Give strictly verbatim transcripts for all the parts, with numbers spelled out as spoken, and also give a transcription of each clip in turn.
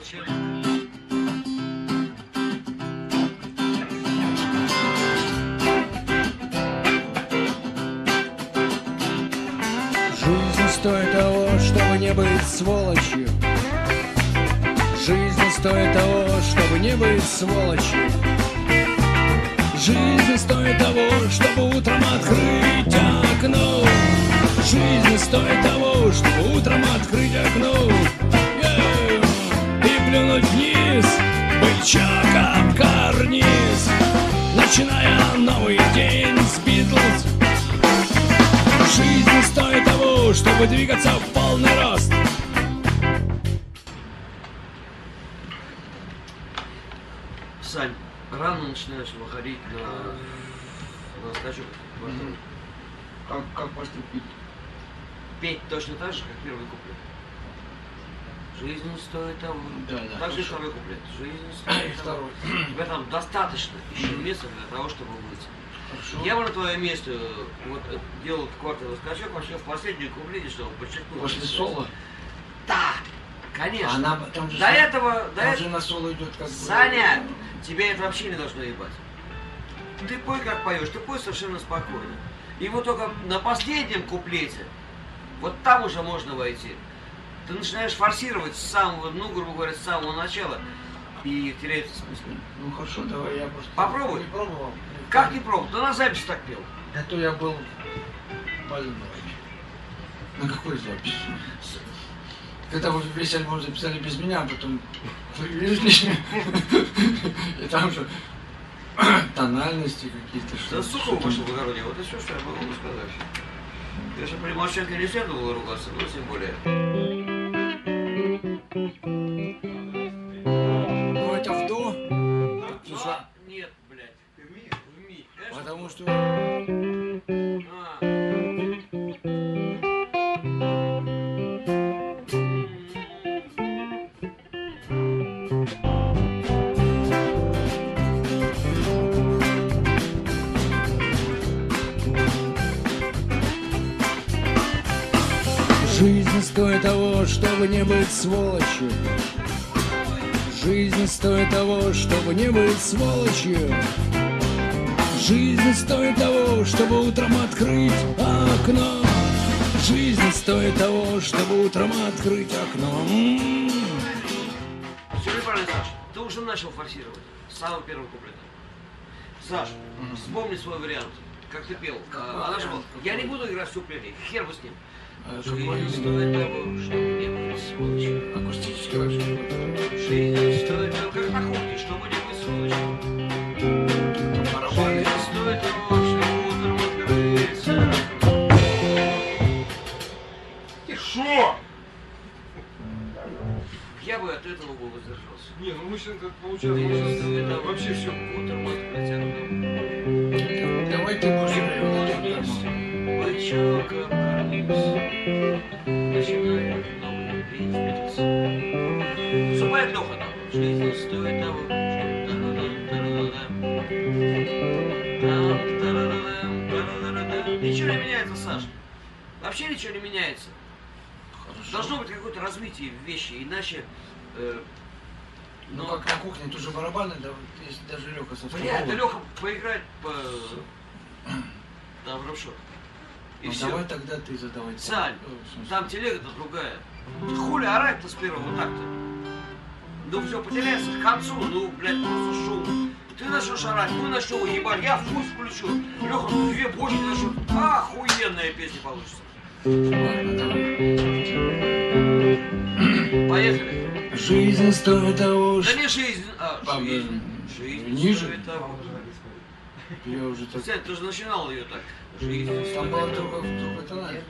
человек. Жизнь стоит того, чтобы не быть сволочью. Жизнь стоит того, чтобы не быть сволочью. Жизнь стоит того, чтобы утром открыть окно. Жизнь стоит того, чтобы утром открыть окно. Yeah. И плюнуть вниз, бычок об карниз, начиная новый день с Битлз. Жизнь стоит того, чтобы двигаться в полный рост. Сань, рано начинаешь выходить на, на скачок. Mm-hmm. Как, как поступить? Петь точно так же, как первый куплет. Жизнь стоит того. Да, да. Так же второй куплет. Жизнь стоит того. Тебе там достаточно еще места для того, чтобы выйти. Хорошо. Я бы на твоем месте вот делал квартовый скачок вообще в последнем куплете, чтобы подчеркнуть. После соло? Да, конечно. Она, там же до соло, этого, до там этого... же на соло идет как бы... Саня, тебе это вообще не должно ебать. Ты пой как поешь, ты пой совершенно спокойно. И вот только на последнем куплете, вот там уже можно войти. Ты начинаешь форсировать с самого, ну, грубо говоря, с самого начала, и теряется смысл. Ну хорошо, давай я просто... Попробуй. Не пробовал. Как не пробовал? Ты на запись так пел. А то я был больной. На какой записи? Когда вы весь альбом записали без меня, а потом привезли. И там же тональности какие-то. Да сука, ваше благородие, вот и все, что я могу сказать. Я же при Мошенко не следовало ругаться, но тем более. Ну это в до? А, нет, блядь. В ми. В ми. Потому что... А. Жизнь стоит того, чтобы не быть сволочью. Жизнь стоит того, чтобы не быть сволочью. Жизнь стоит того, чтобы утром открыть окно. Жизнь стоит того, чтобы утром открыть окно. М-м-м. Все неправильно, Саш. Ты уже начал форсировать. С самого первого куплета. Саш, вспомни свой вариант. Как ты пел. А, она же была, я не буду играть в вступление. Хер бы с ним. Жизнь стоит того, чтобы не быть сволочью. Акустически вообще. Жизнь стоит того, как на кухне, чтобы не быть сволочью. Жизнь стоит того, чтобы утром открыться. Ты шо? Я бы от этого бы воздержался. Не, ну мы сейчас как получается, мы сейчас Это вообще все. утром открыть окно. Давай ты будешь играть. Бычок об карниз, начинает новый день в Битлз. Супает Леха там. Жизнь стоит того, что... Ничего не меняется, Саш. Вообще ничего не меняется. Хорошо. Должно быть какое-то развитие в вещи, иначе... Э, Ну как на кухне, тут же барабаны, да, если даже Леха со Бля, да Леха поиграть по... Там в рэп-шоп. И ну, все. давай тогда ты задавай. Сань, О, там телега-то другая. Хули орать-то с первого такта? Ну все, потеряется к концу, ну, блядь, просто шум. Ты начнешь орать, мы начнем ебать, я фуз включу. Леха, две бочки начнут. Охуенная песня получится. Ладно, давай. Поехали. Жизнь стоит того, Да что... не жизнь, а А, жизнь. да, Жизнь ниже? стоит того. Я уже так... Сань, ты же начинал ее так. Жизнь Там была стоит того. другая, другая тональность.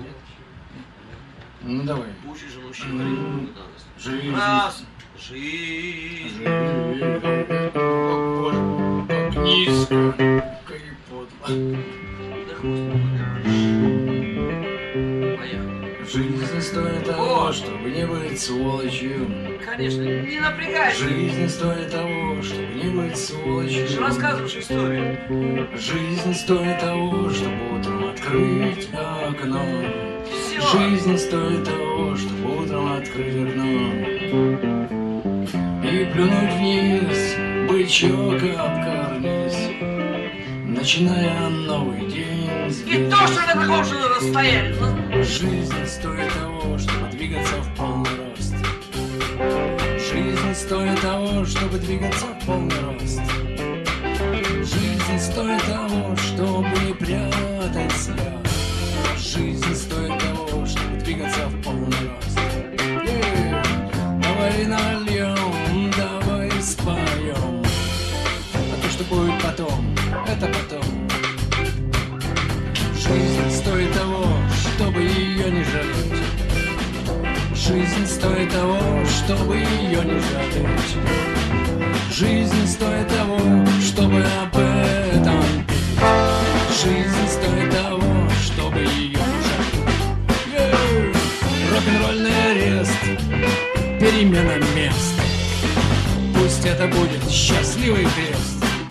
Ну давай. Учишь же мужчин говорить другую данность. Жизнь. Раз. Жизнь. О, как низко, как и подло. Да хвост. Поехали. Жизнь стоит того, чтобы не быть сволочью. Конечно, не напрягайся. Жизнь стоит того, чтобы не быть Ты же сволочью. рассказываешь историю. Жизнь стоит того, чтобы утром открыть окно. Все. Жизнь стоит того, чтобы утром открыть окно. плюнуть вниз, бычок об карниз, начиная новый день здесь. И то, что на таком же расстоянии. Жизнь стоит того, чтобы двигаться в полный рост. Жизнь стоит того, чтобы двигаться в полный рост. Жизнь стоит того, чтобы прятать слез. Жизнь стоит того, чтобы двигаться в полный рост. Эй, давай нальем, давай споем. А то, что будет потом, это потом. Жизнь стоит того, чтобы ее не жалеть. Жизнь стоит того, чтобы ее не жалеть. Жизнь стоит того, чтобы об этом петь. Жизнь стоит того, чтобы ее не жалеть. Рок-н-ролльный арест, перемена мест. Пусть это будет счастливый крест.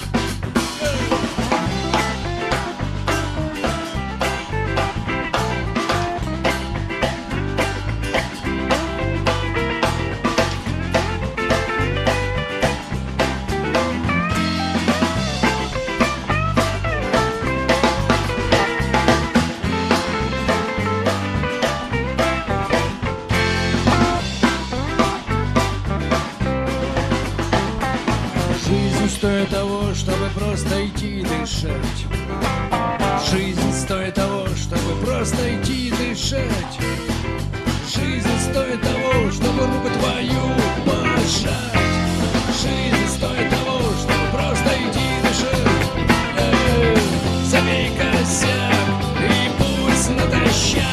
Стоит того, чтобы просто идти и дышать. Жизнь стоит того, чтобы просто идти и дышать. Жизнь стоит того, чтобы руку твою пожать. Жизнь стоит того, чтобы просто идти и дышать. Эй, забей косяк и пусть натощак.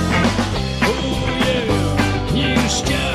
Уе, ништяк.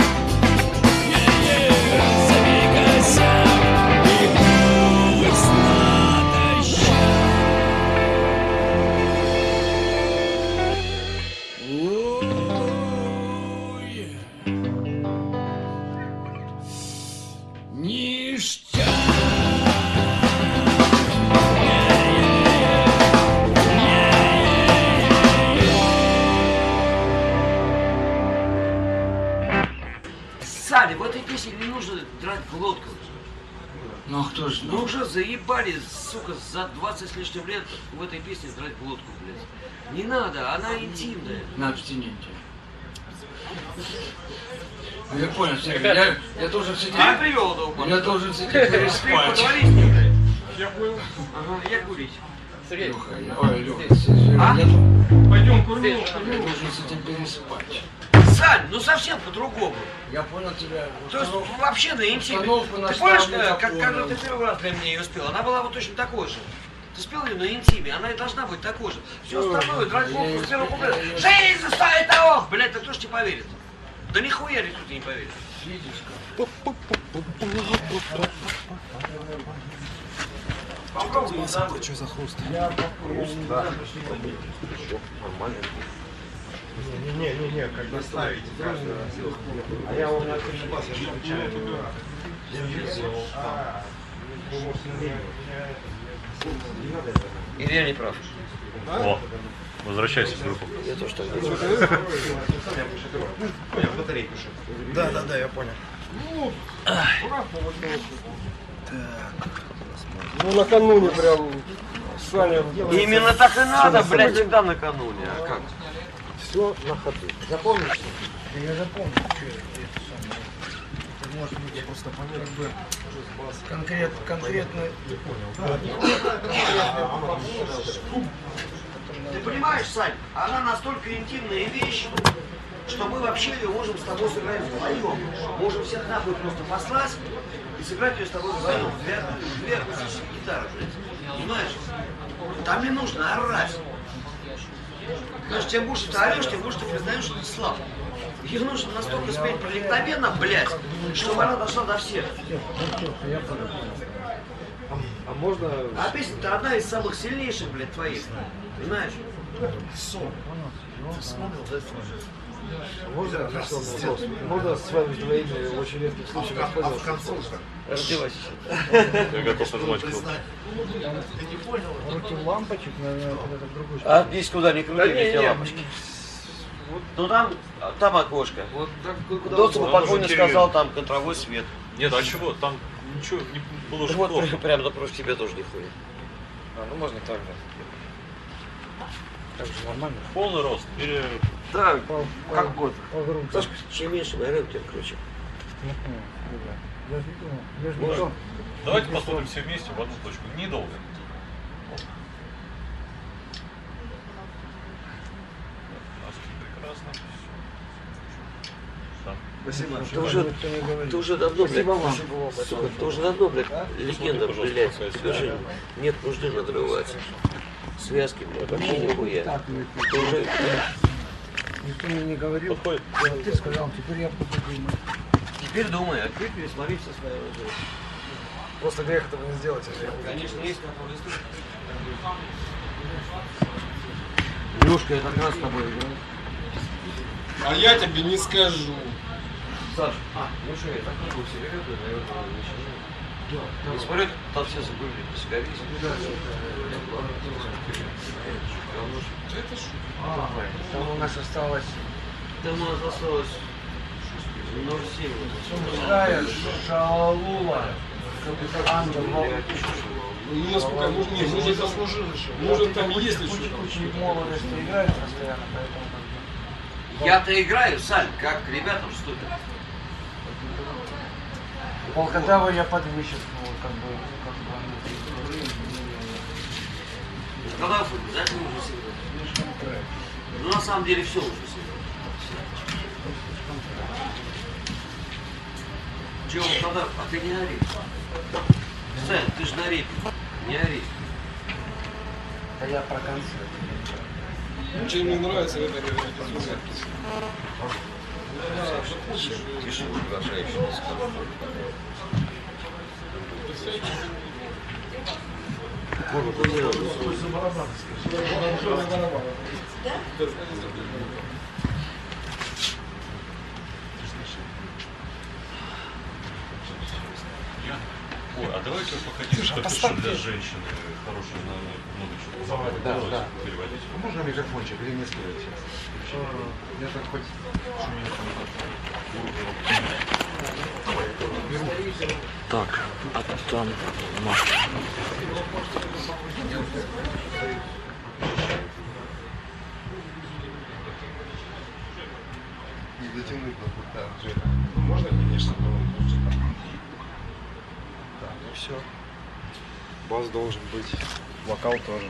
Саня, в этой песне не нужно драть глотку. Ну а кто же? Ну уже заебали, сука, за двадцать с лишним лет в этой песне драть глотку, блядь. Не надо, она интимная. На абстиненте. Ну, я понял, Сергей, я, я должен с этим... Я привел этого парня. Я должен с этим переспать. Поговорить с ним, блядь. Я понял. Ага, я курить. Сергей, Леха, я, ой, Леха, Сергей, А? я, ду- Пойдем курнем. я должен с этим переспать. Сань, ну совсем по-другому. Я понял тебя. То есть Установ- вообще на интиме. установку Ты помнишь, наставлю, как, как, понял. когда ты первый раз для меня ее спел? Она была вот точно такой же. Ты спел ее на интиме, она и должна быть такой же. Все остальное, драть я глотку её с первого спел, куплета. я её- Жизнь стоит того! Блядь, да кто ж тебе поверит? Да нихуя никто тебе не поверит. Видишь как? Попробуй, да? что за хруст? Не-не-не, когда ставите. А я вам на бас Или я не прав? О, возвращайся в группу. Я то, что Понял, батарейку. Да, да, да, я понял. Ну накануне прям Саня. Именно так и надо, блядь, всегда накануне. А как? Все на ходу. Запомнишь? Я запомню, что это самое. Это может быть просто как бы конкрет, конкретно. Ты понимаешь, Сань, она настолько интимная вещь, что мы вообще ее можем с тобой сыграть вдвоем. Можем всех нахуй просто послать и сыграть ее с тобой вдвоем. Две, две акустические гитары, блядь. Понимаешь? Там не нужно орать. Потому что тем больше ты орешь, тем больше ты признаешь, что ты слаб. Ее нужно настолько спеть проникновенно, блядь, чтобы она дошла до всех. А можно... А песня-то одна из самых сильнейших, блядь, твоих. Понимаешь? Можно традиционный вопрос? Можно с вами вдвоем очень редких случаях воспользоваться? Раздевайся. Я готов нажимать кнопку. Руки лампочек, наверное, это другой. А здесь куда не крути, Да эти не, не. лампочки. Ну там, там окошко. Вот так куда Доступ Там покойно уже сказал, Кирилл. там контровой свет. Нет, а чего? Там ничего не было же Вот плохо. прямо напротив тебя тоже не ходит. А, ну можно так же. Так же нормально. Полный рост. Или Да, По, как год. по груди. Сашка, чем меньше, наверное, тем круче. Я понял, ребят. Я же не думал. Я же не Может. думал. давайте посмотрим все вместе в одну точку. Недолго. Носки прекрасно. Так. Спасибо. Ты уже, Никто не говорит. ты уже давно, блядь, Спасибо вам. сука, ты уже давно, блядь, легенда, пожалуйста, блядь, какая тебе же нет нужды надрывать. Связки, блядь, вообще нихуя. Так, ну, Ты уже, никто мне не говорил. Подходит. А ты сказал, теперь я буду думать. теперь думай, а теперь пересмотри все свои жизнь. Просто грех этого не сделать, если я буду. Конечно, есть которые стоят. Лёшка, я как раз с тобой играю. А я тебе не скажу. Саш, а, ну что, я так могу себе веду, наверное, ничего. Не смотрю, там все забыли, сгорись. Это шутка. А, там у нас осталось Там у нас осталось ноль семь. Сумская, Шалалула, Ангел, У нас пока, может, нет, мы же заслужили еще. Может, там есть еще там Куча что-то. молодости играет постоянно, поэтому как бы... Я-то играю, Саль, как к ребятам вступят. Волкодава я подвыщет, ну, как бы, как бы, они Когда обязательно уже сыграть. слишком трэш. Ну, на самом деле, все уже сыграть. Чего, когда? А ты не ори. Сань, ты же на репе. Не ори. Да я про концерт. Чем мне нравится это реализация. Пиши приглашающий. Ой, а давайте походим, что пишу для женщины хорошие на много чего забавы Да, делать, да. переводить. Можно микрофончик или не стоит сейчас? Я так хоть Так, а там Маша. не дотянуть до пульта Джека. Ну, можно, конечно, но лучше так. Так, ну все. Бас должен быть. Вокал тоже.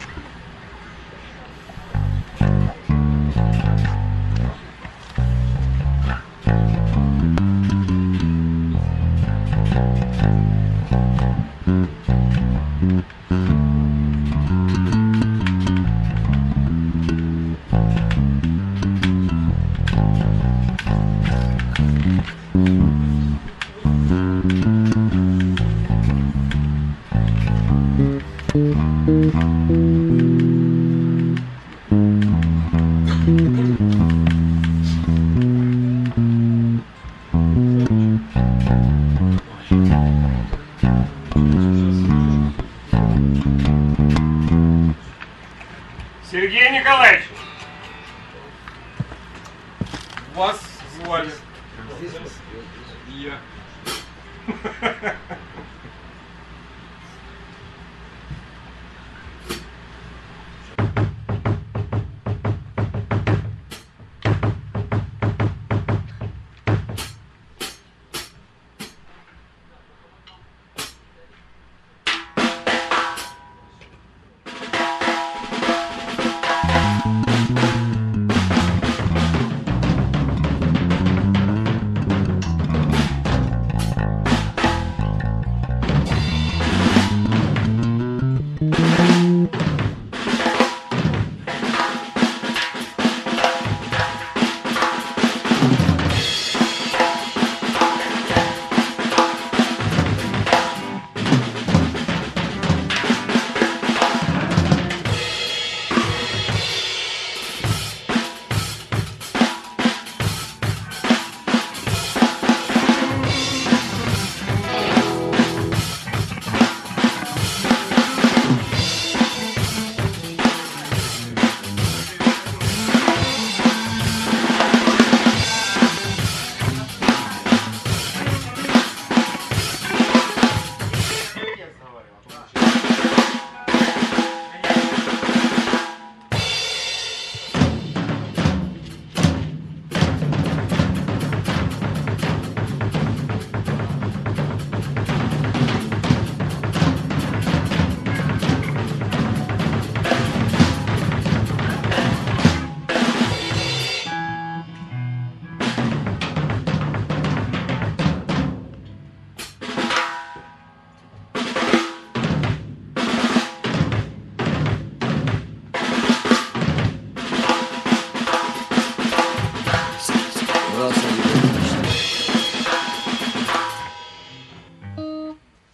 Сергей Николаевич, Вас звали. Я.